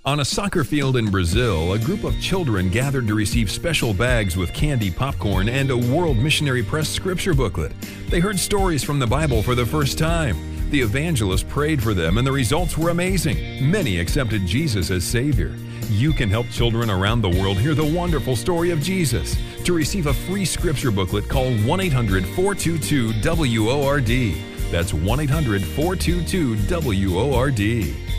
On a soccer field in Brazil, a group of children gathered to receive special bags with candy, popcorn, and a World Missionary Press scripture booklet. They heard stories from the Bible for the first time. The evangelist prayed for them, and the results were amazing. Many accepted Jesus as Savior. You can help children around the world hear the wonderful story of Jesus. To receive a free scripture booklet, call 1-800-422-WORD. That's 1-800-422-WORD.